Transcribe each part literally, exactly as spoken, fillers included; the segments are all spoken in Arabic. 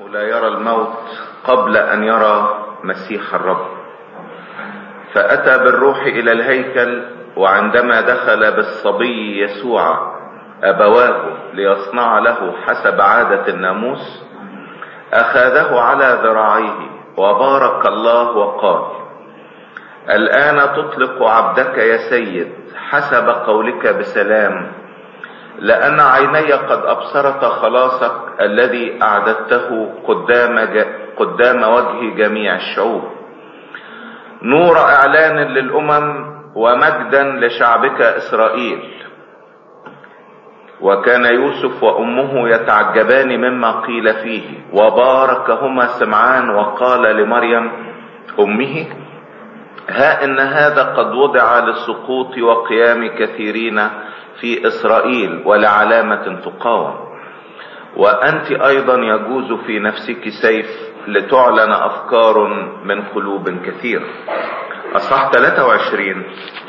لا يرى الموت قبل أن يرى مسيح الرب، فأتى بالروح إلى الهيكل، وعندما دخل بالصبي يسوع أبواه ليصنع له حسب عادة الناموس، أخذه على ذراعيه وبارك الله وقال: الآن تطلق عبدك يا سيد حسب قولك بسلام، لأن عيني قد أبصرت خلاصك الذي أعددته قدام, قدام وجه جميع الشعوب، نور إعلان للأمم ومجدا لشعبك إسرائيل. وكان يوسف وأمه يتعجبان مما قيل فيه، وباركهما سمعان وقال لمريم أمه: ها إن هذا قد وضع للسقوط وقيام كثيرين في إسرائيل ولعلامة تقاوم، وأنت أيضا يجوز في نفسك سيف لتعلن أفكار من قلوب كثير. أصحاح ثلاثة وعشرين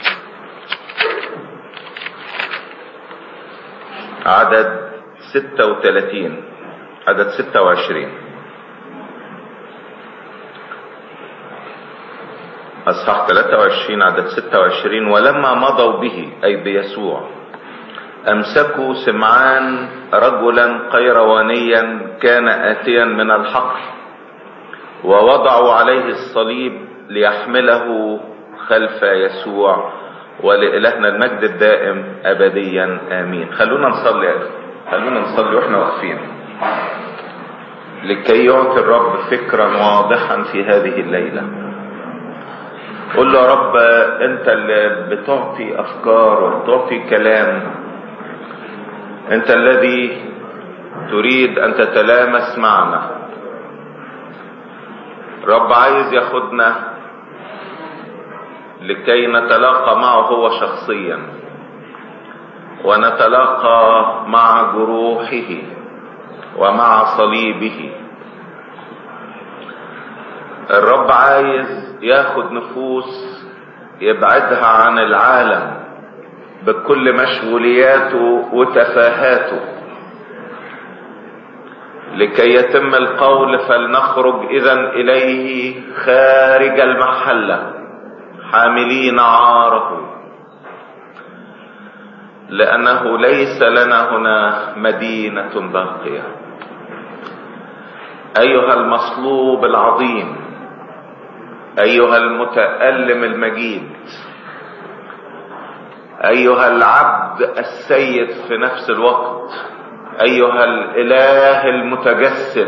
عدد ستة وثلاثين عدد ستة وعشرين أصحاح ثلاثة وعشرين عدد ستة وعشرين ولما مضوا به أي بيسوع أمسكوا سمعان رجلا قيروانيا كان آتيا من الحقل، ووضعوا عليه الصليب ليحمله خلف يسوع، ولإلهنا المجد الدائم أبديا آمين. خلونا نصلي خلونا نصلي واحنا واقفين لكي يعطي الرب فكرا واضحا في هذه الليلة. قل له: يا رب، انت اللي بتعطي افكار وبتعطي كلام، انت الذي تريد ان تتلامس معنا. رب عايز ياخدنا لكي نتلاقى معه هو شخصيا، ونتلاقى مع جروحه ومع صليبه. الرب عايز ياخد نفوس يبعدها عن العالم بكل مشغولياته وتفاهاته، لكي يتم القول: فلنخرج إذن إليه خارج المحلة حاملين عاره، لأنه ليس لنا هنا مدينة باقية. أيها المصلوب العظيم، أيها المتألم المجيد، أيها العبد السيد في نفس الوقت، أيها الإله المتجسد،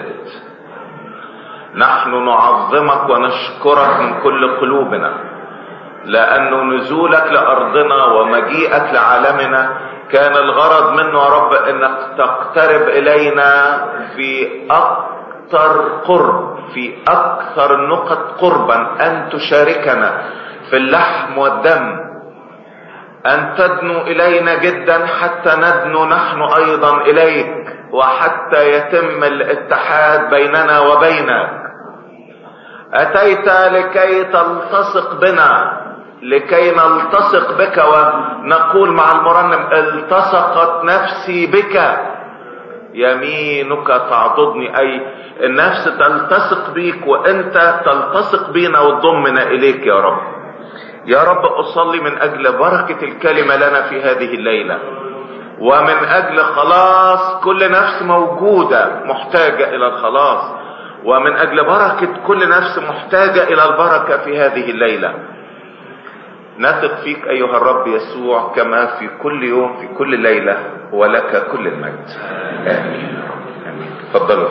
نحن نعظمك ونشكرك من كل قلوبنا، لأن نزولك لأرضنا ومجيئك لعالمنا كان الغرض منه يا رب أنك تقترب إلينا في أكثر قرب، في أكثر النقط قربا، أن تشاركنا في اللحم والدم، أن تدنو إلينا جدا حتى ندنو نحن أيضا إليك، وحتى يتم الاتحاد بيننا وبينك. أتيت لكي تلتصق بنا، لكي نلتصق بك، ونقول مع المرنم: التصقت نفسي بك، يمينك تعضدني، أي النفس تلتصق بيك وأنت تلتصق بينا وتضمنا إليك. يا رب، يا رب أصلي من أجل بركة الكلمة لنا في هذه الليلة، ومن أجل خلاص كل نفس موجودة محتاجة إلى الخلاص، ومن أجل بركة كل نفس محتاجة إلى البركة في هذه الليلة. نثق فيك أيها الرب يسوع كما في كل يوم في كل ليلة، ولك كل المجد. آمين. آمين. تفضلوا.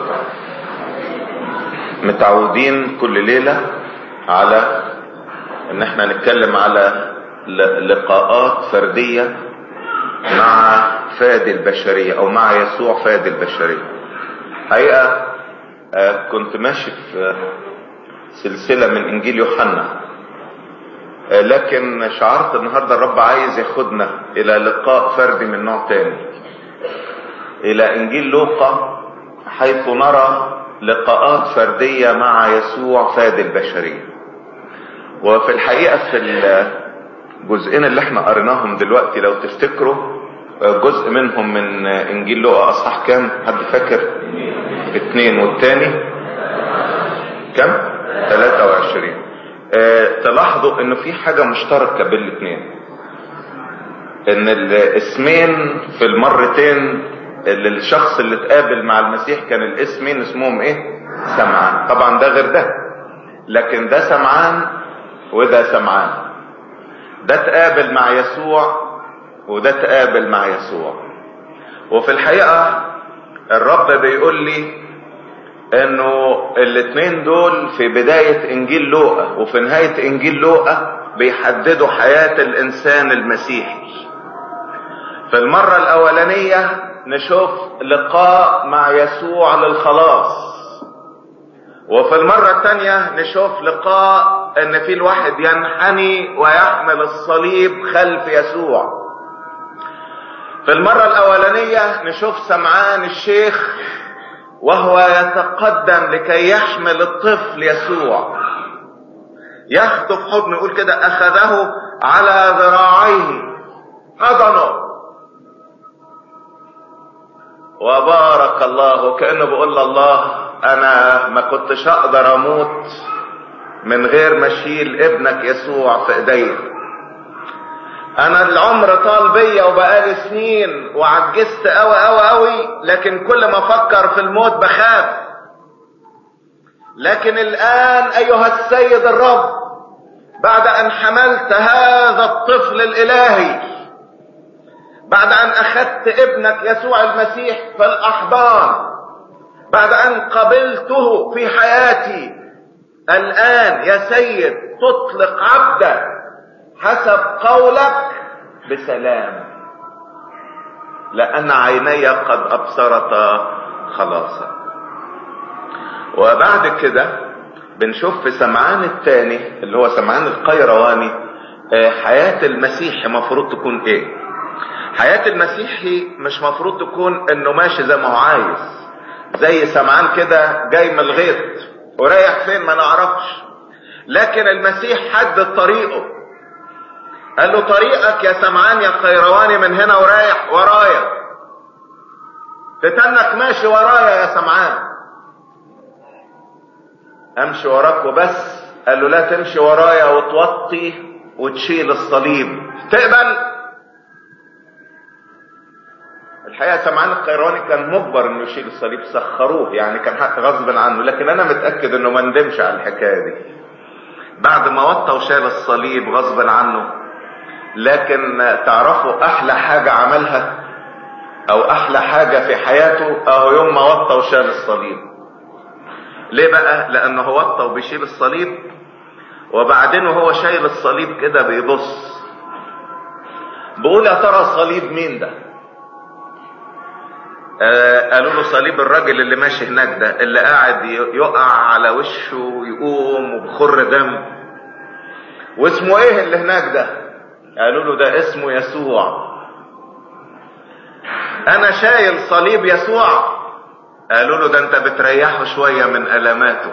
متعودين كل ليلة على ان احنا نتكلم على لقاءات فردية مع فادي البشرية او مع يسوع فادي البشرية. حقيقة كنت ماشي في سلسلة من انجيل يوحنا، لكن شعرت النهاردة الرب عايز ياخدنا الى لقاء فردي من نوع تاني، الى انجيل لوقا، حيث نرى لقاءات فردية مع يسوع فادي البشرية. وفي الحقيقة في الجزئين اللي احنا قريناهم دلوقتي، لو تفتكروا جزء منهم من انجيل لوقا اصحاح كام؟ حد فاكر؟ اتنين والتاني كم؟ تلاتة وعشرين. اه تلاحظوا انه في حاجة مشتركة بين الاتنين، ان الاسمين في المرتين اللي الشخص اللي اتقابل مع المسيح كان الاسمين اسمهم ايه؟ سمعان. طبعا ده غير ده، لكن ده سمعان وده سمعان. ده اتقابل مع يسوع وده اتقابل مع يسوع. وفي الحقيقة الرب بيقول لي انه الاتنين دول في بداية انجيل لوقا وفي نهاية انجيل لوقا بيحددوا حياة الانسان المسيحي. في المرة الاولانية نشوف لقاء مع يسوع للخلاص، وفي المرة الثانية نشوف لقاء ان في الواحد ينحني ويحمل الصليب خلف يسوع. في المرة الاولانية نشوف سمعان الشيخ وهو يتقدم لكي يحمل الطفل يسوع، ياخده في حضنه، يقول كده اخذه على ذراعيه حضنه وبارك الله، كأنه بيقول الله انا ما كنتش اقدر اموت من غير ما اشيل ابنك يسوع في ايديا. انا العمر طال بيا وبقالي سنين وعجزت قوي قوي قوي، لكن كل ما افكر في الموت بخاف. لكن الان ايها السيد الرب، بعد ان حملت هذا الطفل الالهي، بعد ان اخذت ابنك يسوع المسيح في الاحضان، بعد ان قبلته في حياتي، الان يا سيد تطلق عبدك حسب قولك بسلام، لان عيني قد ابصرتا خلاصا. وبعد كده بنشوف في سمعان الثاني اللي هو سمعان القيرواني حياة المسيح مفروض تكون ايه. حياة المسيحي مش مفروض تكون انه ماشي زي ما هو عايز، زي سمعان كده جاي من الغيط ورايح فين ما نعرفش، لكن المسيح حدد طريقه، قال له طريقك يا سمعان يا قيرواني من هنا ورايح ورايا، تتنك ماشي ورايا يا سمعان، امشي وراك وبس. قال له لا تمشي ورايا وتوطي وتشيل الصليب، تقبل؟ الحقيقة سمعان القيرواني كان مجبر انه يشيل الصليب، سخروه يعني، كان حق غصب عنه، لكن انا متأكد انه ما ندمش على الحكاية دي بعد ما وطى وشال الصليب غصب عنه. لكن تعرفوا احلى حاجة عملها او احلى حاجة في حياته اهو يوم ما وطى وشال الصليب. ليه بقى؟ لانه هو وطى وبيشيل الصليب، وبعدين وهو شايل الصليب كده بيبص بيقول يا ترى صليب مين ده؟ آه قالوا له صليب الراجل اللي ماشي هناك ده، اللي قاعد يقع على وشه ويقوم وبخر دم. واسمه ايه اللي هناك ده؟ قالوا له ده اسمه يسوع. انا شايل صليب يسوع. قالوا له ده انت بتريحه شوية من ألماته.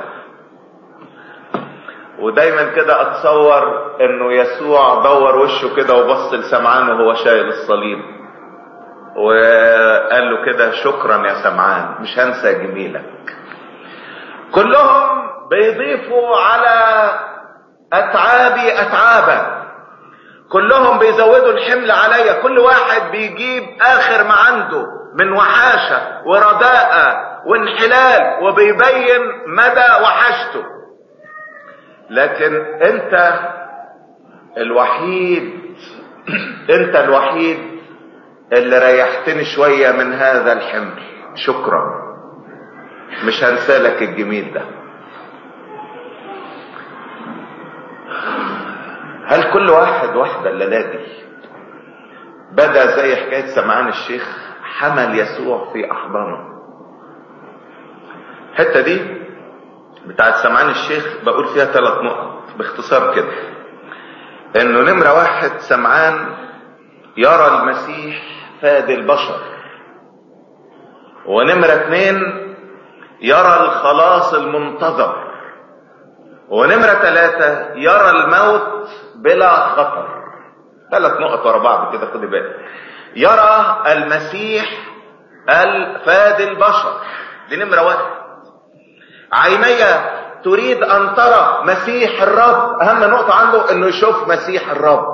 ودايما كده اتصور انه يسوع دور وشه كده وبص لسمعان وهو شايل الصليب وقال له كده شكرا يا سمعان، مش هنسى جميلك. كلهم بيضيفوا على اتعابي اتعابا، كلهم بيزودوا الحمل عليا، كل واحد بيجيب اخر ما عنده من وحاشة ورداءة وانحلال وبيبين مدى وحشته. لكن انت الوحيد انت الوحيد اللي ريحتني شوية من هذا الحمل، شكرا، مش هنسالك الجميل ده. هل كل واحد واحدة الليلة دي بدأ زي حكاية سمعان الشيخ حمل يسوع في أحضانه؟ الحتة دي بتاعت سمعان الشيخ بقول فيها ثلاث نقط باختصار كده. انه نمرة واحد، سمعان يرى المسيح فادي البشر. ونمرة اتنين، يرى الخلاص المنتظر. ونمرة ثلاثة، يرى الموت بلا خطر. ثلاث نقط ورا بعض كده، خدي بالك. يرى المسيح الفادي البشر، دي نمرة واحد. عيني تريد ان ترى مسيح الرب، اهم نقطة عنده انه يشوف مسيح الرب.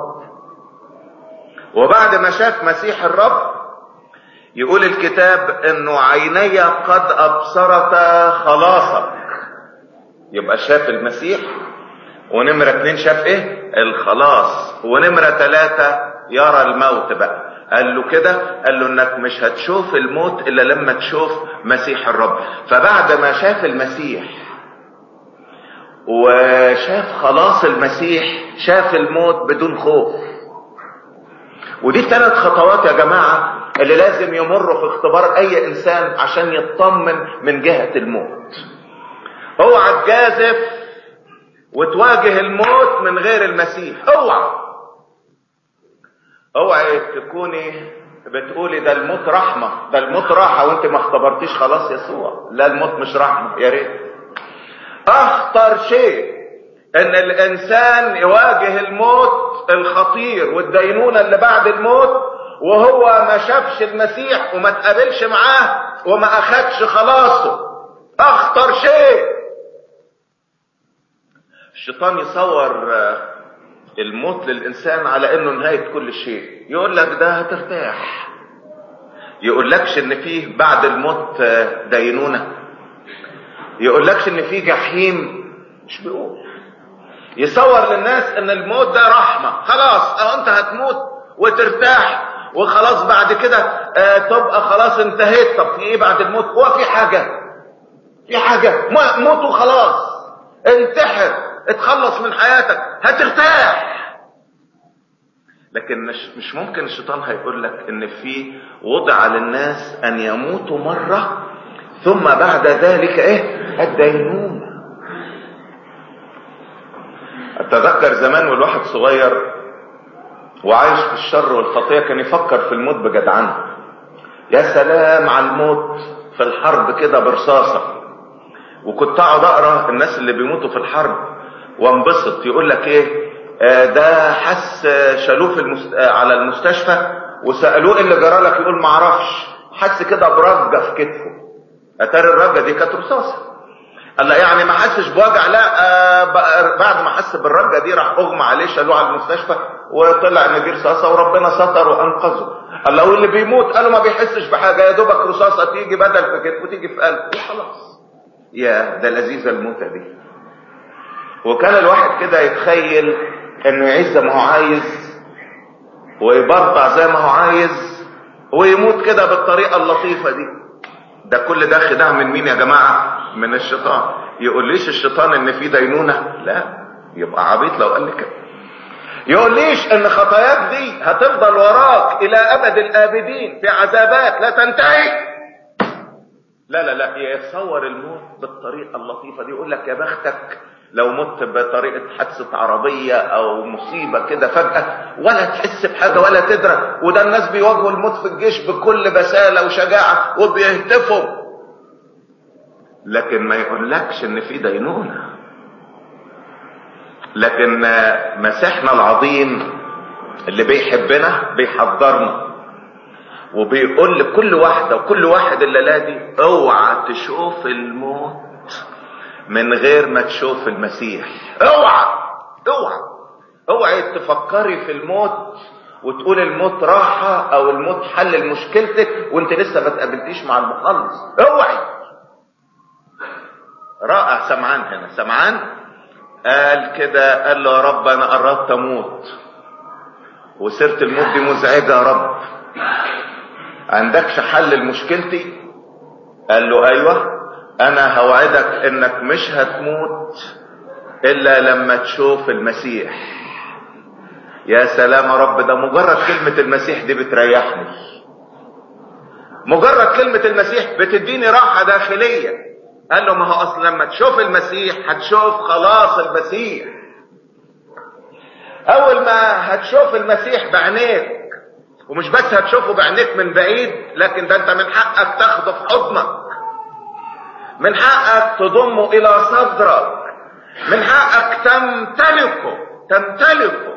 وبعد ما شاف مسيح الرب يقول الكتاب انه عيني قد ابصرتا خلاصك. يبقى شاف المسيح، ونمرة اتنين شاف ايه؟ الخلاص. ونمرة تلاتة يرى الموت بقى. قال له كده، قال له انك مش هتشوف الموت الا لما تشوف مسيح الرب. فبعد ما شاف المسيح وشاف خلاص المسيح، شاف الموت بدون خوف. ودي ثلاث خطوات يا جماعة اللي لازم يمروا في اختبار اي انسان عشان يطمن من جهة الموت. اوعى تجازف وتواجه الموت من غير المسيح. اوعى اوعى تكوني بتقولي ده الموت رحمة، ده الموت راحة، وانت ما اختبرتيش خلاص يسوع. لا، الموت مش رحمة، يا ريت. اخطر شيء ان الانسان يواجه الموت الخطير والدينونة اللي بعد الموت وهو ما شافش المسيح وما تقابلش معاه وما اخدش خلاصه. اخطر شيء. الشيطان يصور الموت للانسان على انه نهاية كل شيء. يقول لك ده هترتاح، يقول لكش ان فيه بعد الموت دينونة، يقول لكش ان فيه جحيم. مش بيقول. يصور للناس ان الموت ده رحمة، خلاص اه انت هتموت وترتاح وخلاص بعد كده اه تبقى خلاص انتهيت. طب في ايه بعد الموت؟ هو في حاجة؟ في حاجة؟ موت وخلاص. انتحر، اتخلص من حياتك، هترتاح. لكن مش مش ممكن الشيطان هيقول لك ان في وضع للناس ان يموتوا مرة ثم بعد ذلك ايه؟ الدينونة. اتذكر زمان والواحد صغير وعايش في الشر والخطية كان يفكر في الموت بجدعنه. يا سلام على الموت في الحرب كده برصاصة. وكنت اقعد اقرا الناس اللي بيموتوا في الحرب وانبسط. يقول لك ايه؟ آه ده حس شالوه في المست... آه على المستشفى وسالوه ايه اللي جرى لك؟ يقول ما اعرفش، حس كده برجه في كتفه. اتاري الرجه دي كانت رصاصه. قال لا يعني ما حسش بوجع؟ لا، آه بعد ما حس بالرجه دي راح اغمى عليه، شالوه على المستشفى وطلع ان دي رصاصه وربنا ستر وانقذه. قال له اللي بيموت قالوا ما بيحسش بحاجه، يا دوبك رصاصه تيجي بدل في كتفه وتيجي في قلبه وخلاص. يا ده لذيذه الموتة دي. وكان الواحد كده يتخيل انه يعيش زي ما هو عايز ويبرطع زي ما هو عايز ويموت كده بالطريقة اللطيفة دي. ده كل ده خداع من مين يا جماعة؟ من الشيطان. يقول ليش الشيطان ان في دينونة؟ لا، يبقى عبيط لو قال لي كده. يقول ليش ان خطاياك دي هتفضل وراك الى ابد الابدين في عذابات لا تنتهي؟ لا لا لا، يتصور الموت بالطريقة اللطيفة دي. يقول لك يا بختك لو مت بطريقة حادثة عربية او مصيبة كده فجأة ولا تحس بحاجة ولا تدرك. وده الناس بيواجهوا الموت في الجيش بكل بسالة وشجاعة وبيهتفوا، لكن ما يقولكش ان في دينونة. لكن مسيحنا العظيم اللي بيحبنا بيحضرنا وبيقول لكل واحدة وكل واحد الليلة دي اوعى تشوف الموت من غير ما تشوف المسيح. اوعى اوعى اوعى تفكري في الموت وتقول الموت راحة او الموت حل مشكلتك وانت لسه ما تقابلتيش مع المخلص. اوعي. رائع سمعان هنا. سمعان قال كده، قال له يا رب انا قربت اموت وسيرة الموت دي مزعجة يا رب، عندكش حل لمشكلتي؟ قال له ايوه، انا هوعدك انك مش هتموت الا لما تشوف المسيح. يا سلام يا رب، ده مجرد كلمة المسيح دي بتريحني. مجرد كلمة المسيح بتديني راحة داخلية. قال له ما هو اصلا لما تشوف المسيح هتشوف خلاص المسيح. اول ما هتشوف المسيح بعينيك، ومش بس هتشوفه بعينيك من بعيد، لكن ده انت من حقك تاخده في حضنك، من حقك تضمه الى صدرك، من حقك تمتلكه تمتلكه.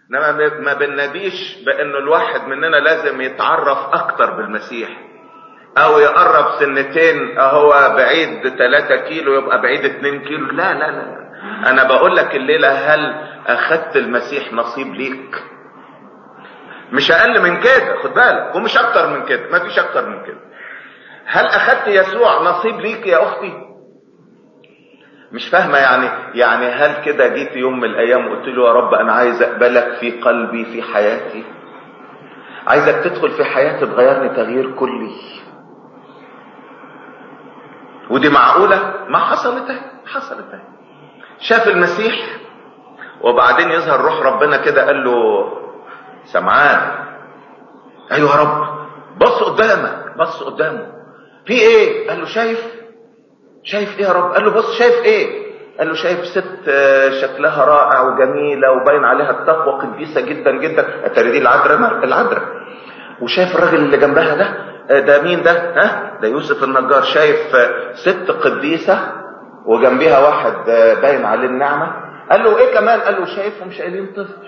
انما ما بنناديش بانه الواحد مننا لازم يتعرف اكتر بالمسيح. او يقرب سنتين هو بعيد ثلاثة كيلو يبقى بعيد اتنين كيلو. لا لا لا، انا بقول لك الليلة هل اخدت المسيح نصيب ليك؟ مش اقل من كده، خد بالك، ومش اكتر من كده، ما فيش اكتر من كده. هل اخدت يسوع نصيب ليك يا اختي؟ مش فاهمة يعني يعني هل كده جيت يوم من الايام وقلت له يا رب انا عايز اقبلك في قلبي في حياتي، عايزك تدخل في حياتي تغيرني تغيير كلي؟ ودي معقولة؟ ما حصلت اهي، حصلت اهي. شاف المسيح وبعدين يظهر روح ربنا كده قال له سمعان، ايوه يا رب، بص قدامك. بص قدامه، في ايه؟ قال له شايف شايف ايه يا رب؟ قال له بص شايف ايه؟ قال له شايف ست شكلها رائع وجميلة وباين عليها التقوى، قديسة جدا جدا، اتاري دي العذراء العذراء. وشايف الراجل اللي جنبها ده، ده مين ده؟ ها، ده يوسف النجار. شايف ست قديسة وجنبها واحد باين عليه النعمة. قال له ايه كمان؟ قال له شايفهم شايلين طفل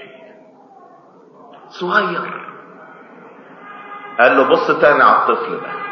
صغير. قال له بص تاني على الطفل ده.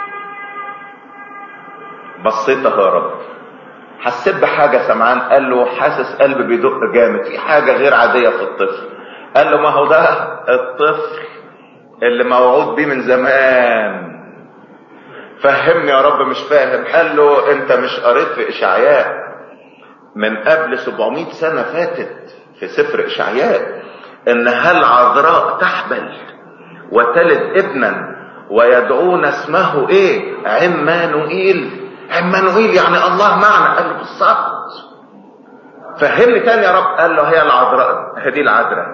بصيت اهو يا رب، حسيت بحاجة سمعان. قال له حاسس قلبي بيدق جامد، في حاجة غير عادية في الطفل. قال له ما هو ده الطفل اللي موعود بيه من زمان. فهمني يا رب مش فاهم. قال له انت مش قريت في اشعياء من قبل سبعمائة سنة فاتت في سفر اشعياء ان هل عذراء تحبل وتلد ابنا ويدعون اسمه ايه؟ عمانوئيل. عمانوئيل يعني الله معنا. قال له بالظبط. فهمني تاني يا رب. قال له هي العذراء، هذه العذراء.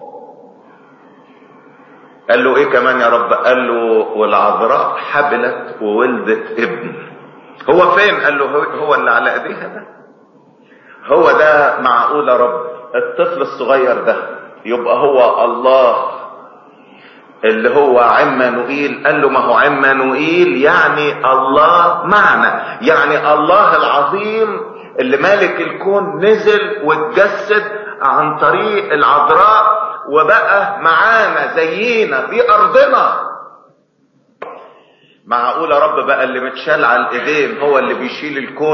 قال له ايه كمان يا رب؟ قال له والعذراء حبلت وولدت ابن. هو فين؟ قال له هو اللي على ايديها ده. هو ده معقول يا رب؟ الطفل الصغير ده يبقى هو الله اللي هو عمانوئيل؟ قال له ما هو عمانوئيل يعني الله معنا، يعني الله العظيم اللي مالك الكون نزل واتجسد عن طريق العذراء وبقى معانا زينا في ارضنا. معقول يا رب بقى اللي متشال على الايدين هو اللي بيشيل الكون؟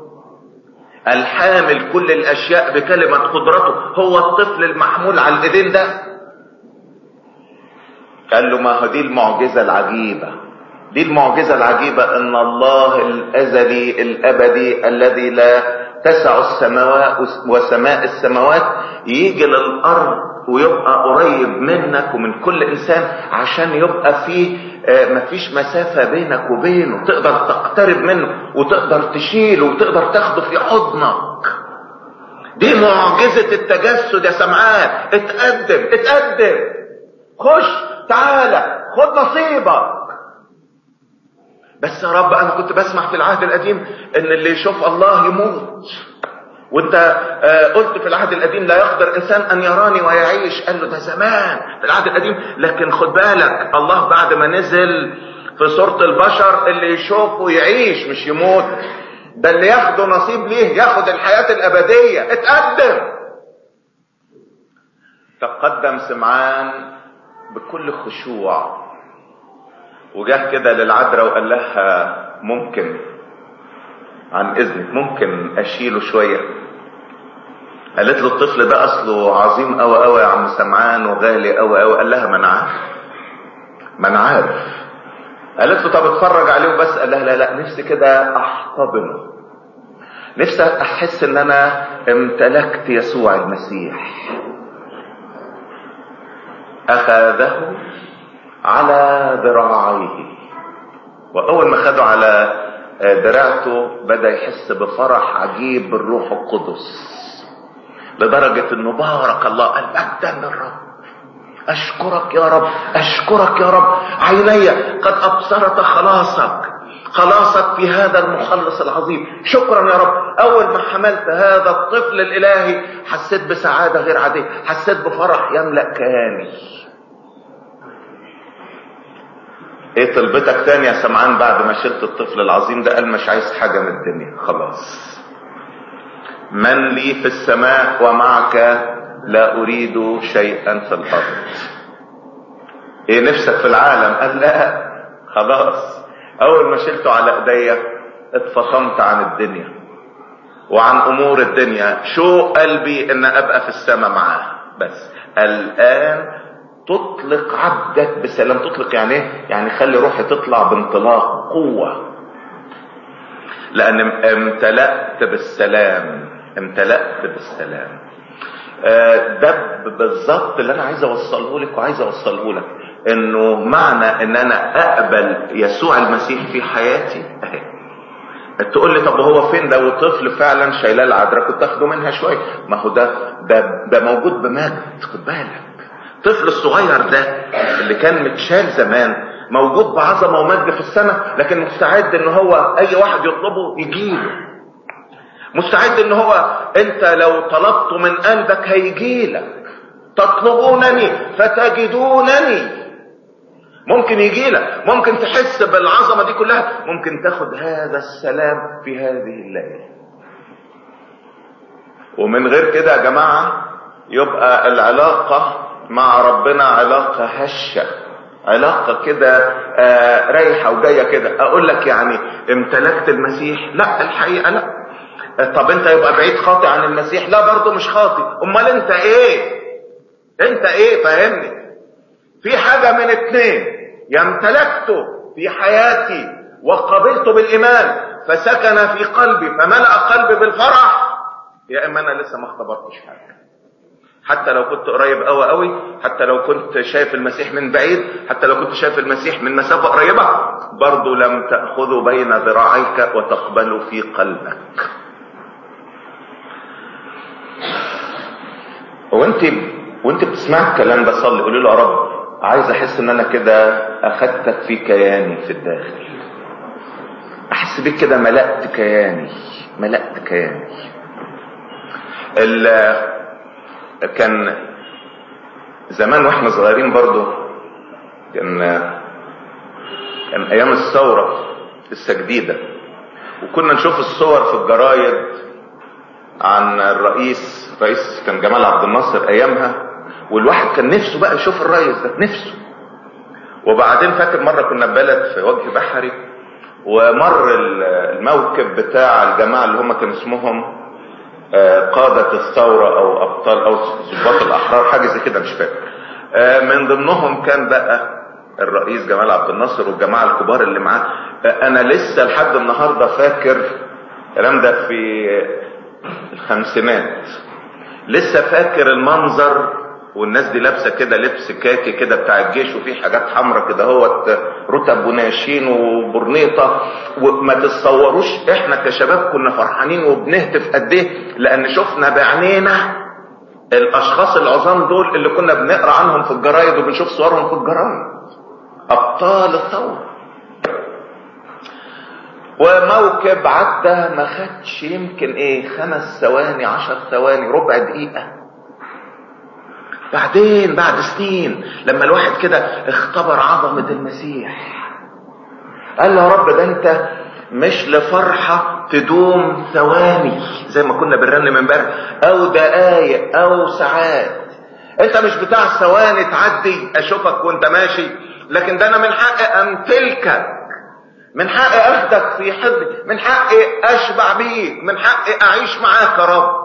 الحامل كل الاشياء بكلمة قدرته هو الطفل المحمول على الايدين ده؟ قال له ما هو دي المعجزة العجيبة، دي المعجزة العجيبة ان الله الازلي الابدي الذي لا تسع السماوات وسماء السماوات يجي للارض ويبقى قريب منك ومن كل انسان عشان يبقى فيه آه مفيش مسافة بينك وبينه، تقدر تقترب منه وتقدر تشيله وتقدر تاخده في حضنك. دي معجزة التجسد يا سمعان. اتقدم اتقدم، خش تعالى خد نصيبك. بس يا رب انا كنت بسمع في العهد القديم ان اللي يشوف الله يموت، وانت آه قلت في العهد القديم لا يقدر انسان ان يراني ويعيش. قال له ده زمان في العهد القديم، لكن خد بالك الله بعد ما نزل في صورة البشر اللي يشوفه يعيش مش يموت. ده اللي ياخده نصيب ليه ياخد الحياة الابدية. اتقدم. تقدم سمعان بكل خشوع وجاه كده للعذراء وقال لها ممكن عن اذنك ممكن اشيله شوية؟ قالت له الطفل ده اصله عظيم قوي قوي يا عم سمعان وغالي قوي قوي. قال لها ما انا عارف ما انا عارف. قالت له طب اتفرج عليه وبس. قال لها لا لا، نفسي كده احتضنه، نفسي احس ان انا امتلكت يسوع المسيح. اخذه على ذراعيه، واول ما خده على دراعته بدا يحس بفرح عجيب بالروح القدس، لدرجة انه بارك الله قال مجدا للرب. اشكرك يا رب اشكرك يا رب، عيني قد ابصرت خلاصك خلاصك في هذا المخلص العظيم. شكرا يا رب. اول ما حملت هذا الطفل الالهي حسيت بسعادة غير عادية، حسيت بفرح يملأ كياني. ايه طلبتك تاني يا سمعان بعد ما شلت الطفل العظيم ده؟ قال مش عايز حاجة من الدنيا خلاص. من لي في السماء ومعك لا اريد شيئا في الارض. ايه نفسك في العالم؟ قال لا خلاص، اول ما شلته على ايديا اتفطمت عن الدنيا وعن امور الدنيا. شو قلبي ان ابقى في السماء معاه. بس الان تطلق عبدك بسلام. تطلق يعني ايه؟ يعني خلي روحي تطلع بانطلاق قوة، لان امتلأت بالسلام. امتلأت بالسلام. آه ده بالظبط اللي انا عايز اوصله لك وعايز اوصله لك، انه معنى ان انا اقبل يسوع المسيح في حياتي اهي. تقول لي طب هو فين ده؟ وطفل فعلا شايلاه العذراء كنت اخده منها شويه. ما هو ده ده ده موجود بمجد. خد بالك، الطفل الصغير ده اللي كان متشال زمان موجود بعظمه ومجد في السماء، لكن مستعد ان هو اي واحد يطلبه يجيله. مستعد ان هو انت لو طلبته من قلبك هيجيلك. تطلبونني فتجدونني. ممكن يجيلك، ممكن تحس بالعظمه دي كلها، ممكن تاخد هذا السلام في هذه الليله. ومن غير كده يا جماعه يبقى العلاقه مع ربنا علاقه هشه، علاقه كده آه رايحه وجايه كده. اقول لك يعني امتلكت المسيح؟ لا الحقيقه لا. طب انت يبقى بعيد خاطئ عن المسيح؟ لا برضه مش خاطئ. امال انت ايه؟ انت ايه؟ فهمني. في حاجه من اتنين: يا امتلكته في حياتي وقبلته بالايمان فسكن في قلبي فملأ قلبي بالفرح، يا اما انا لسه ما اختبرتش حاجه. حتى لو كنت قريب قوي قوي، حتى لو كنت شايف المسيح من بعيد، حتى لو كنت شايف المسيح من مسافه قريبه، برضه لم تأخذه بين ذراعيك وتقبله في قلبك. وانت وانت بتسمع الكلام ده صلي، قولي له يا رب عايز احس ان انا كده اخدتك في كياني في الداخل. احس بيك كده ملأت كياني، ملأت كياني. ال كان زمان واحنا صغيرين برضو، كان كان ايام الثورة لسه جديدة، وكنا نشوف الصور في الجرايد عن الرئيس الرئيس كان جمال عبد الناصر ايامها، والواحد كان نفسه بقى يشوف الرئيس ده، نفسه. وبعدين فاكر مرة كنا ببلد في وجه بحري، ومر الموكب بتاع الجماعة اللي هم كان اسمهم قادة الثورة او ابطال او ضباط الاحرار، حاجة زي كده مش فاكر. من ضمنهم كان بقى الرئيس جمال عبد الناصر والجماعة الكبار اللي معاه. انا لسه لحد النهاردة فاكر الكلام ده في الخمسينات، لسه فاكر المنظر، والناس دي لابسه كده لبس كاكي كده بتاع الجيش، وفي حاجات حمراء كده هوت رتب وناشين وبرنيطه. وما تتصوروش احنا كشباب كنا فرحانين وبنهتف قد ايه، لان شفنا بعينينا الاشخاص العظام دول اللي كنا بنقرا عنهم في الجرايد وبنشوف صورهم في الجرايد، ابطال الثوره. وموكب عدى ما خدش يمكن ايه خمس ثواني عشر ثواني ربع دقيقة. بعدين بعد سنين لما الواحد كده اختبر عظمة المسيح قال له يا رب ده انت مش لفرحة تدوم ثواني زي ما كنا بنرنم امبارح او دقايق او ساعات، انت مش بتاع ثواني تعدي اشوفك وانت ماشي، لكن ده انا من حقي امتلكك، من حقي اخدك في حضني، من حقي اشبع بيك، من حقي اعيش معاك يا رب.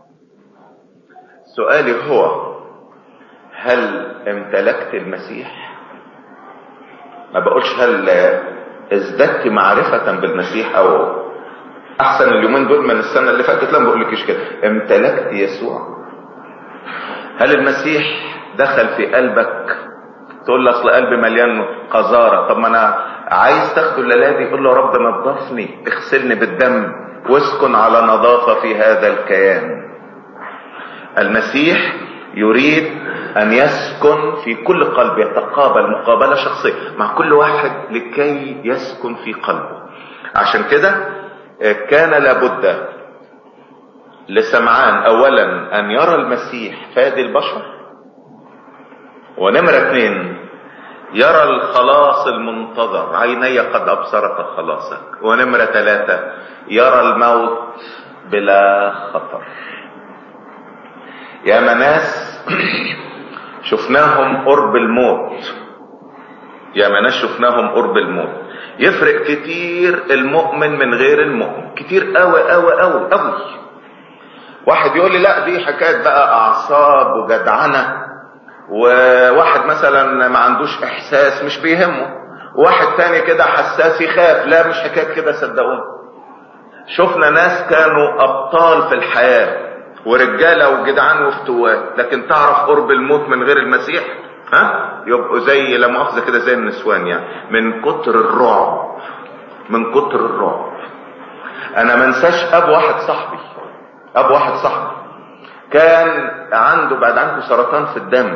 سؤالي هو هل امتلكت المسيح؟ ما بقولش هل ازددت معرفة بالمسيح او احسن اليومين دول من السنة اللي فاتت، لا ما بقولكش كده. امتلكت يسوع؟ هل المسيح دخل في قلبك؟ تقول لي اصل قلبي مليان قذارة. طب ما انا عايز تاخده الليلة دي، قول له يا رب نظفني، اغسلني بالدم واسكن على نظافة في هذا الكيان. المسيح يريد ان يسكن في كل قلب، يتقابل مقابلة شخصية مع كل واحد لكي يسكن في قلبه. عشان كده كان لابد لسمعان اولا ان يرى المسيح فادي البشر، ونمرة اثنين يرى الخلاص المنتظر، عيني قد ابصرت خلاصك، ونمرة ثلاثة يرى الموت بلا خطر. يا ناس شفناهم قرب الموت، يا ناس شفناهم قرب الموت، يفرق كتير المؤمن من غير المؤمن، كتير قوي قوي قوي قوي. واحد يقول لي لا دي حكاية بقى اعصاب وجدعنة، وواحد مثلا ما عندوش احساس مش بيهمه، وواحد تاني كده حساس يخاف. لا مش حكاية كده صدقوني. شفنا ناس كانوا ابطال في الحياة ورجالة وجدعان وفتوات، لكن تعرف قرب الموت من غير المسيح ها يبقوا زي لا مؤاخذة كده زي النسوان، يعني من كتر الرعب، من كتر الرعب. انا ما انساش اب واحد صاحبي، اب واحد صاحبي كان عنده بعد عنده سرطان في الدم،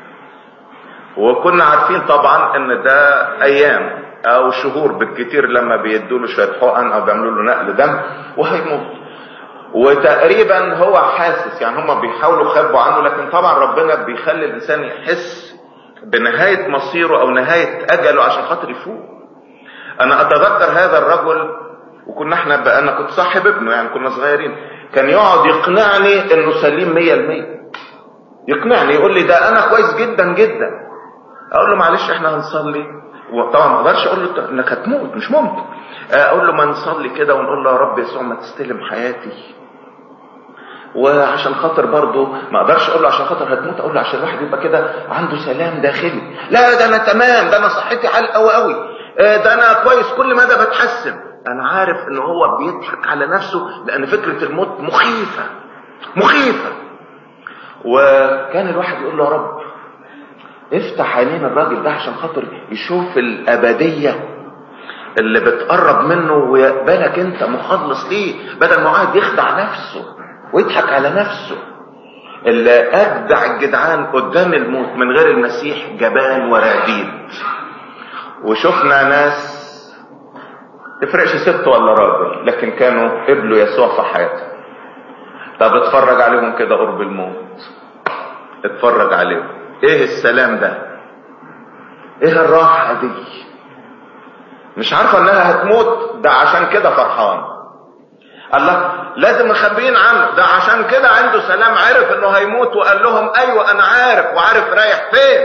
وكنا عارفين طبعا ان ده ايام او شهور بالكتير لما بيدوا له شويه حقن او بيعملوا له نقل دم وهيموت. وتقريبا هو حاسس، يعني هم بيحاولوا يخبوا عنه، لكن طبعا ربنا بيخلي الانسان يحس بنهايه مصيره او نهايه اجله عشان خاطر يفوق. انا اتذكر هذا الرجل، وكنا احنا بقى انا كنت صاحب ابنه يعني كنا صغيرين، كان يقعد يقنعني انه سليم مية المية، يقنعني يقول لي ده انا كويس جدا جدا. اقول له معلش احنا هنصلي، وطبعا ما اقدرش اقول له انك هتموت، مش ممكن. اقول له ما نصلي كده ونقول له يا رب يسوع ما تستلم حياتي، وعشان خاطر برضه ما اقدرش اقول له عشان خاطر هتموت، اقول له عشان الواحد يبقى كده عنده سلام داخلي. لا ده انا تمام، ده انا صحتي عال قوي قوي، ده انا كويس كل مدى بتحسن. انا عارف ان هو بيضحك على نفسه، لان فكرة الموت مخيفة مخيفة. وكان الواحد يقول له يا رب افتح عينين الراجل ده عشان خاطر يشوف الابدية اللي بتقرب منه ويقبلك انت مخلص ليه، بدل ما قاعد يخدع نفسه ويضحك على نفسه. اللي ابدع الجدعان قدام الموت من غير المسيح جبان وراديد. وشفنا ناس تفرقش ست ولا راجل، لكن كانوا قبلوا يسوع في حياتهم. طب اتفرج عليهم كده قرب الموت، اتفرج عليهم، ايه السلام ده، ايه الراحة دي. مش عارفة انها هتموت، ده عشان كده فرحان. الله لازم مخبيين عنه، ده عشان كده عنده سلام، عرف انه هيموت وقال لهم ايوه انا عارف، وعارف رايح فين.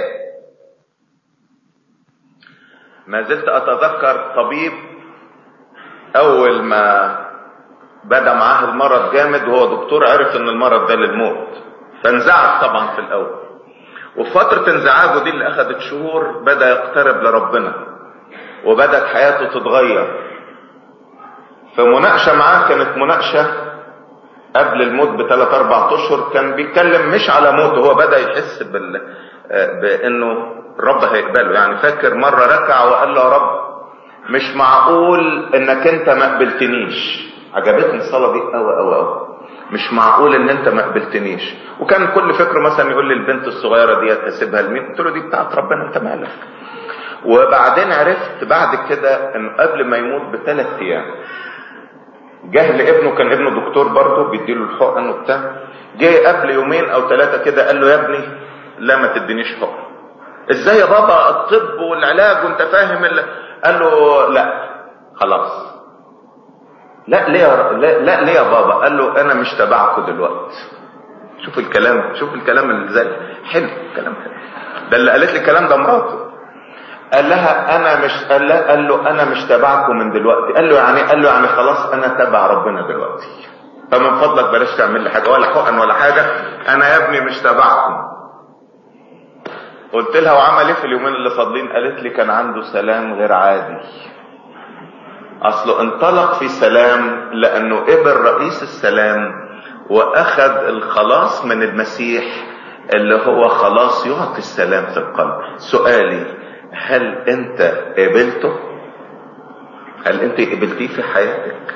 ما زلت اتذكر طبيب اول ما بدأ معاه المرض جامد، وهو دكتور عرف ان المرض ده للموت، فانزعج طبعا في الاول. وفي فترة انزعاجه دي اللي اخذت شهور بدأ يقترب لربنا، وبدأت حياته تتغير. فمناقشة معاه كانت مناقشة قبل الموت بثلاث اربع اشهر، كان بيتكلم مش على موته، هو بدأ يحس بال... بانه الرب هيقبله. يعني فاكر مرة ركع وقال له يا رب مش معقول انك انت ما قبلتنيش. عجبتني الصلاة دي قوي قوي قوي، مش معقول ان انت ما قبلتنيش. وكان كل فكره مثلا يقول لي البنت الصغيرة دي هسيبها لمين؟ قلت له دي بتاعت ربنا انت مالك. وبعدين عرفت بعد كده انه قبل ما يموت بثلاث ايام جه لابنه، كان ابنه دكتور برضه بيديله الحقن وبتاع، جه قبل يومين او ثلاثة كده قال له يا ابني لا ما تدينيش حقن. ازاي يا بابا الطب والعلاج وانت فاهم ال... قال له لا خلاص. لا ليه يا لا, لا ليه يا بابا؟ قال له انا مش تبعكم دلوقتي. شوف الكلام، شوف الكلام اللي زي حلو، كلام حلو. ده اللي قالت لي الكلام ده مراته. قال لها انا مش قال, له قال له انا مش تبعكم من دلوقتي. قال له يعني قال له يعني خلاص انا تبع ربنا دلوقتي، فمن فضلك بلاش تعمل لي حاجه ولا حقن ولا حاجه، انا يا ابني مش تبعكم. قلت لها وعمل ايه في اليومين اللي فاضلين؟ قالت لي كان عنده سلام غير عادي. اصله انطلق في سلام لانه قبل رئيس السلام واخذ الخلاص من المسيح اللي هو خلاص يعطي السلام في القلب. سؤالي هل انت قبلته؟ هل انت قبلتيه في حياتك؟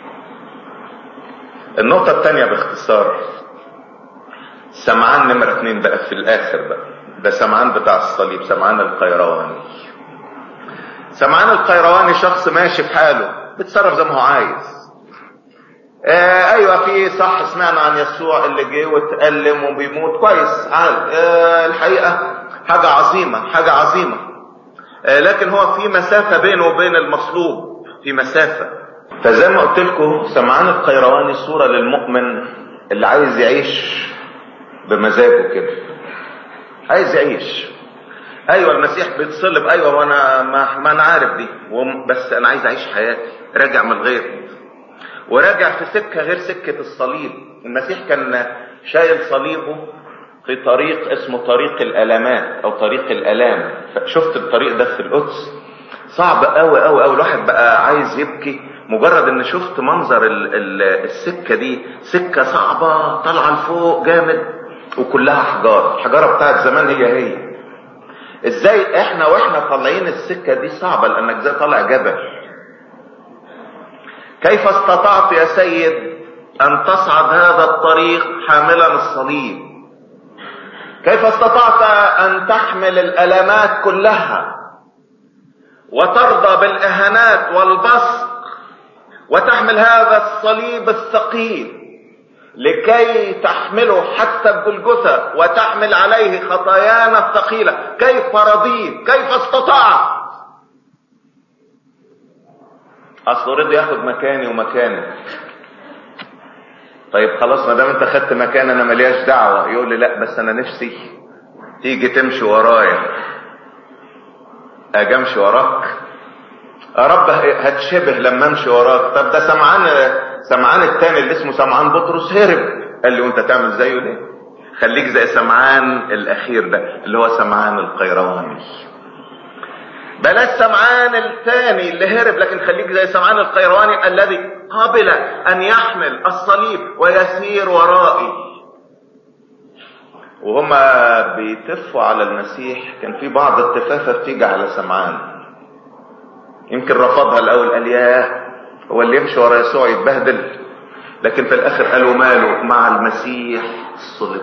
النقطة الثانية باختصار، سمعان نمرة اتنين بقى في الاخر بقى، ده سمعان بتاع الصليب، سمعان القيرواني. سمعان القيرواني شخص ماشي في حاله بيتصرف زي ما هو عايز. آه ايوه في صح، سمعنا عن يسوع اللي جه واتألم وبيموت كويس عال. آه الحقيقة حاجة عظيمة، حاجة عظيمة. آه لكن هو في مسافة بينه وبين المصلوب، في مسافة. فزي ما قلت لكم سمعان القيرواني صورة للمؤمن اللي عايز يعيش بمزاجه كده، عايز يعيش. ايوه المسيح بيتصلب، ايوه وانا ما, ما انا عارف دي، بس انا عايز اعيش حياتي راجع من الغير، وراجع في سكة غير سكة الصليب. المسيح كان شايل صليبه في طريق اسمه طريق الالامات او طريق الالام. شفت الطريق ده في القدس صعب قوي قوي قوي، الواحد بقى عايز يبكي مجرد ان شفت منظر ال ال السكة دي. سكة صعبة طالعة لفوق جامد وكلها حجارة، الحجارة بتاعت زمان هي هي. ازاي احنا واحنا طالعين السكة دي صعبة لانك زي طالع جبل. كيف استطعت يا سيد ان تصعد هذا الطريق حاملا الصليب؟ كيف استطعت ان تحمل الالامات كلها وترضى بالاهانات والبصق وتحمل هذا الصليب الثقيل لكي تحمله حتى الجلجثة وتحمل عليه خطايانا الثقيلة؟ كيف رضيت؟ كيف استطعت؟ اصل رضي ياخد مكاني ومكانك. طيب خلاص ما دام انت خدت مكان انا ملياش دعوة. يقول لي لا بس انا نفسي تيجي تمشي ورايا. اجي امشي وراك يا رب هتشبه لما امشي وراك. طب ده سمعان سمعان التاني اللي اسمه سمعان بطرس هرب، قال لي وانت تعمل زيه ليه؟ خليك زي سمعان الاخير ده اللي هو سمعان القيرواني. بلاش سمعان الثاني اللي هرب، لكن خليك زي سمعان القيرواني الذي قبل ان يحمل الصليب ويسير ورائي. وهما بيتفوا على المسيح كان في بعض التفافة بتيجي على سمعان، يمكن رفضها الاول، قال ياه هو اللي يمشي ورا يسوع يتبهدل، لكن في الاخر قالوا ماله مع المسيح الصليب.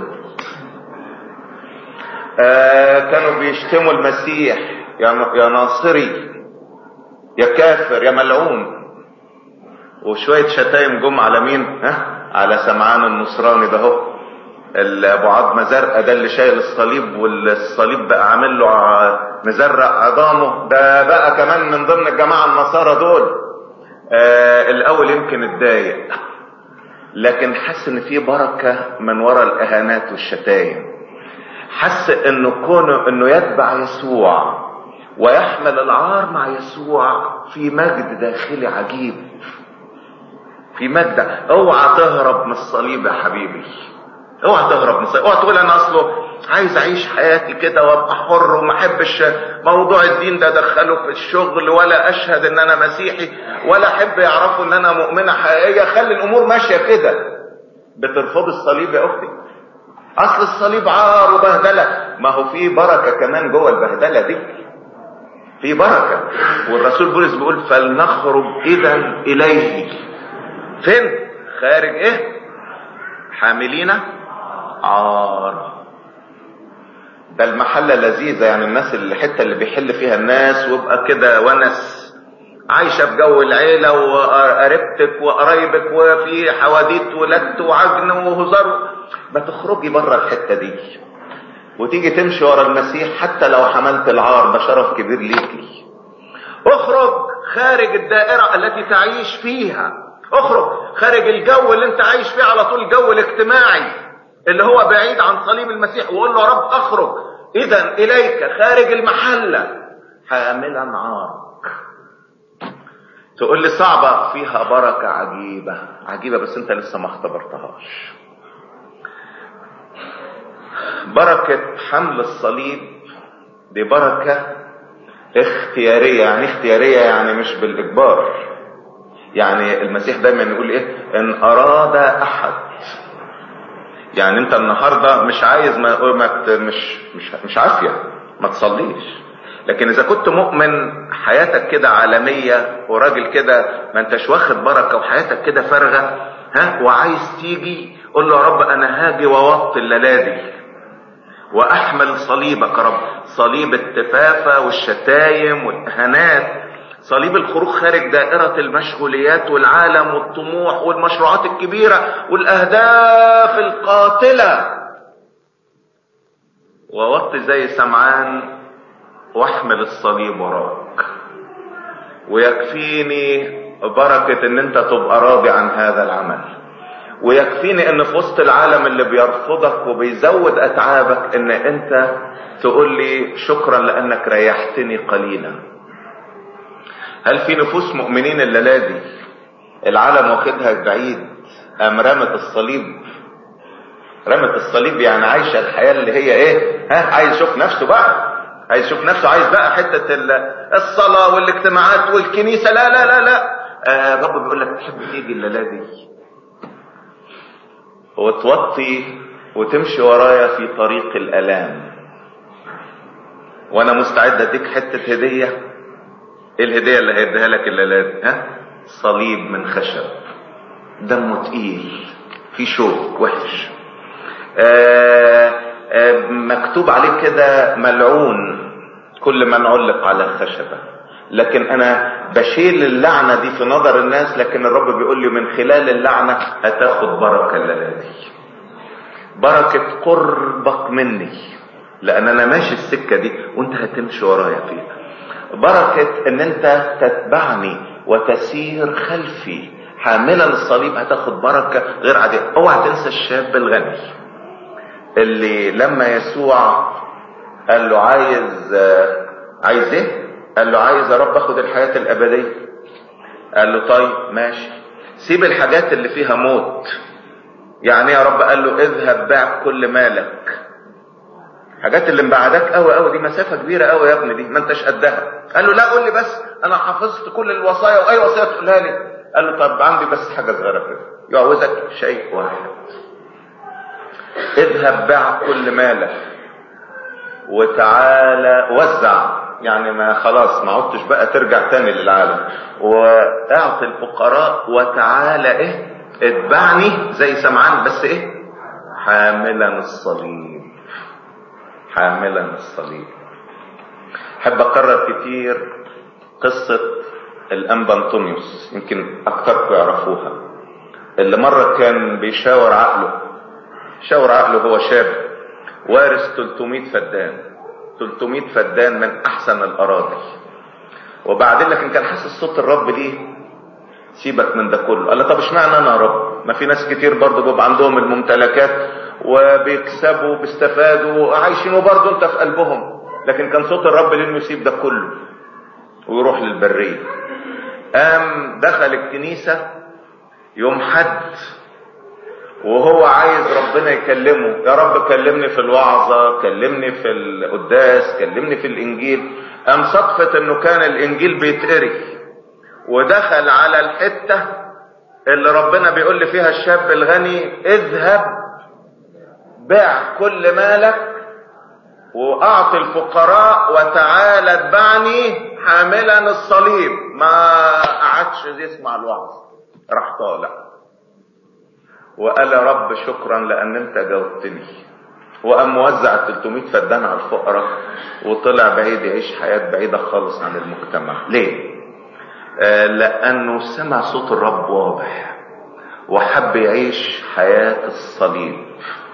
آه كانوا بيشتموا المسيح يا ناصري يا كافر يا ملعون، وشوية شتايم جم على مين؟ ها؟ على سمعان النصراني ده هو ابو عظمه زرقاء ده اللي شايل الصليب، والصليب بقى عامل له مزرق عظامه ده، بقى كمان من ضمن الجماعه النصارى دول. آه الاول يمكن اتضايق، لكن حس ان في بركه من وراء الاهانات والشتايم. حس انه كونه انه يتبع يسوع ويحمل العار مع يسوع في مجد داخلي عجيب، في مجد. اوعى تهرب من الصليب يا حبيبي، اوعى تهرب من الصليب. اوعى تقول انا اصله عايز اعيش حياتي كده وابقى حر وما احبش موضوع الدين ده ادخله في الشغل، ولا اشهد ان انا مسيحي، ولا احب يعرفوا ان انا مؤمنه حقيقيه. خلي الامور ماشيه كده. بترفض الصليب يا اختي؟ اصل الصليب عار وبهدله. ما هو في بركه كمان جوه البهدله دي، في بركه. والرسول بولس بيقول فلنخرج اذا اليه. فين؟ خارج ايه؟ حاملين عار. ده المحلة لذيذة، يعني الناس اللي الحتة اللي بيحل فيها الناس ويبقى كده ونس، عايشة بجو العيلة وقريبتك وقرايبك وفي حواديت ولت وعجن وهزار. ما تخرجي بره الحتة دي وتيجي تمشي ورا المسيح حتى لو حملت العار، ده شرف كبير ليكي. اخرج خارج الدائرة التي تعيش فيها، اخرج خارج الجو اللي انت عايش فيه على طول، الجو الاجتماعي اللي هو بعيد عن صليب المسيح، وقول له يا رب اخرج اذا اليك خارج المحلة حاملا عارك. تقول لي صعبة، فيها بركة عجيبة عجيبة بس انت لسه ما اختبرتهاش. بركة حمل الصليب دي بركة اختيارية. يعني اختيارية يعني مش بالاجبار. يعني المسيح دايما يقول ايه؟ ان اراد احد. يعني انت النهارده مش عايز ما مش مش مش عافيه ما تصليش، لكن اذا كنت مؤمن حياتك كده عالميه وراجل كده ما انتش واخد بركه وحياتك كده فارغه، ها، وعايز تيجي قول له يا رب انا هاجي ووطي الليلادي واحمل صليبك يا رب، صليب التفافه والشتايم والاهانات، صليب الخروج خارج دائرة المشغوليات والعالم والطموح والمشروعات الكبيرة والأهداف القاتلة، ووطي زي سمعان واحمل الصليب وراك. ويكفيني بركة ان انت تبقى راضي عن هذا العمل، ويكفيني ان في وسط العالم اللي بيرفضك وبيزود اتعابك ان انت تقول لي شكرا لانك ريحتني قليلا. هل في نفوس مؤمنين الليلة دي العالم واخدها بعيد ام رمت الصليب؟ رمت الصليب يعني عايشة الحياة اللي هي ايه؟ ها عايز يشوف نفسه بقى، عايز يشوف نفسه، عايز بقى حتة الصلاة والاجتماعات والكنيسة. لا لا لا لا آه رب بيقول لك تحب تيجي الليلة دي وتوطي وتمشي ورايا في طريق الالام، وانا مستعد اديك حتة هدية. ايه الهدية اللي هيديها لك الليلة دي؟ ها صليب من خشب دمه تقيل في شوك وحش، آآ آآ مكتوب عليه كده ملعون كل من علق على الخشبة. لكن انا بشيل اللعنة دي في نظر الناس، لكن الرب بيقول لي من خلال اللعنة هتاخد بركة الليلة دي، بركة قربك مني، لان انا ماشي السكة دي وانت هتمشي ورايا فيها. بركة ان انت تتبعني وتسير خلفي حاملا الصليب، هتاخد بركة غير عادية. اوعى تنسى الشاب الغني اللي لما يسوع قال له عايز عايز ايه؟ قال له عايز يا رب اخد الحياة الابدية. قال له طيب ماشي، سيب الحاجات اللي فيها موت. يعني يا رب؟ قال له اذهب بيع كل مالك. حاجات اللي مبعدك قوي قوي دي مسافة كبيرة قوي يا ابني، دي ما انتش قدها. قال له لا قول لي بس، انا حفظت كل الوصايا واي وصية تقولها لي. قال له طب عندي بس حاجة صغيرة كده، يعوزك شيء واحد، اذهب بيع كل مالك وتعالى وزع، يعني ما خلاص ما عدتش بقى ترجع تاني للعالم، واعطي الفقراء وتعالى ايه اتبعني زي سمعان، بس ايه حاملا الصليب. حاملا الصليب. حب اكرر كتير قصة الانبا انطونيوس، يمكن اكتركم يعرفوها، اللي مرة كان بيشاور عقله، شاور عقله هو شاب وارث ثلاثمائة فدان، ثلاثمائة فدان من احسن الاراضي. وبعدين لكن كان حاسس صوت الرب ليه سيبك من ده كله. قال له طب اشمعنى انا يا رب؟ ما في ناس كتير برضه بيبقى عندهم الممتلكات وبيكسبوا بيستفادوا وعايشين وبرضه انت في قلبهم، لكن كان صوت الرب ليه انه يسيب ده كله ويروح للبرية. قام دخل الكنيسة يوم حد وهو عايز ربنا يكلمه، يا رب كلمني في الوعظة، كلمني في القداس، كلمني في الانجيل. قام صدفة انه كان الانجيل بيتقري ودخل على الحتة اللي ربنا بيقول لي فيها الشاب الغني اذهب بيع كل مالك واعطي الفقراء وتعالى اتبعني حاملا الصليب. ما قعدش يسمع الوعظ، راح طالع وقال يا رب شكرا لان انت جاوبتني، وقام موزع ثلاثمائة فدان على الفقراء وطلع بعيد يعيش حياة بعيدة خالص عن المجتمع. ليه؟ آه لانه سمع صوت الرب واضح وحب يعيش حياة الصليب.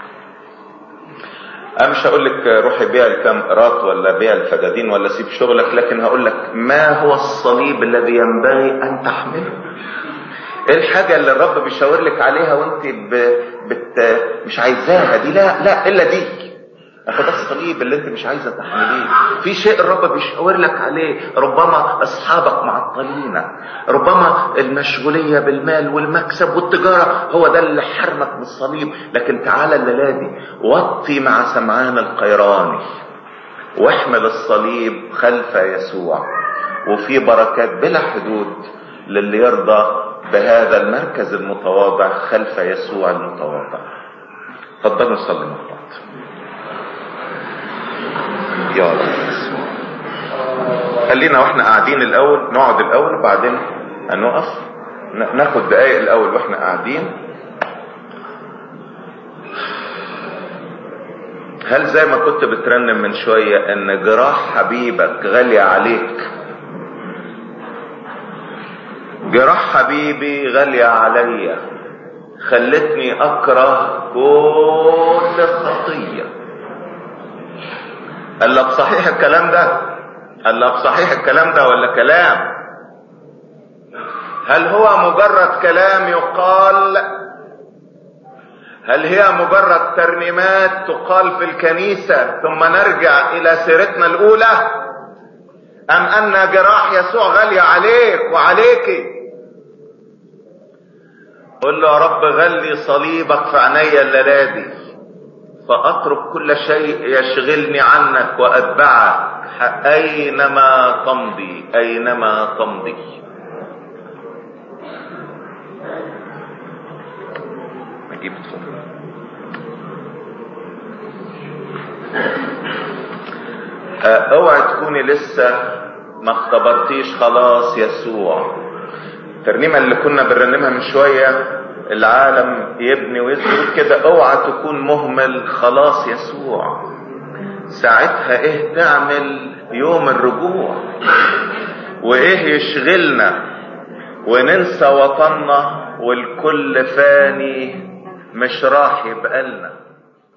انا مش هقول لك روحي بيع الكام قراط ولا بيع الفدادين ولا سيب شغلك، لكن هقول لك ما هو الصليب الذي ينبغي ان تحمله. ايه الحاجة اللي الرب بيشاور لك عليها وانت ب... بت... مش عايزاها دي؟ لا لا الا دي. اخد الصليب اللي انت مش عايزه تحمليه. في شيء الرب بيشاور لك عليه، ربما اصحابك معطلين، ربما المشغوليه بالمال والمكسب والتجاره هو ده اللي حرمك من الصليب. لكن تعالى الليله دي وطي مع سمعان القيراني واحمل الصليب خلف يسوع، وفي بركات بلا حدود للي يرضى بهذا المركز المتواضع خلف يسوع المتواضع. تفضلوا نصلي مع بعض. يا رب خلينا واحنا قاعدين الاول، نقعد الاول وبعدين هنقف ناخد دقايق الاول واحنا قاعدين. هل زي ما كنت بترنم من شوية ان جراح حبيبك غالية عليك؟ جراح حبيبي غالية عليا، خلتني اكره كل خطية. قال لك صحيح الكلام ده؟ قال لك صحيح الكلام ده ولا كلام؟ هل هو مجرد كلام يقال هل هي مجرد ترنيمات تقال في الكنيسة ثم نرجع الى سيرتنا الاولى، ام ان جراح يسوع غالية عليك وعليك؟ قل له يا رب غلي صليبك في عينيا الليلة دي، فاترك كل شيء يشغلني عنك واتبعك اينما تمضي، اينما تمضي. نجيب اتفضل. اوعي تكوني لسه ما اختبرتيش خلاص يسوع. الترنيمه اللي كنا بنرنمها من شويه، العالم يبني ويسجد كده، اوعى تكون مهمل خلاص يسوع. ساعتها ايه تعمل يوم الرجوع؟ وايه يشغلنا وننسى وطننا والكل فاني مش راح يبقى لنا؟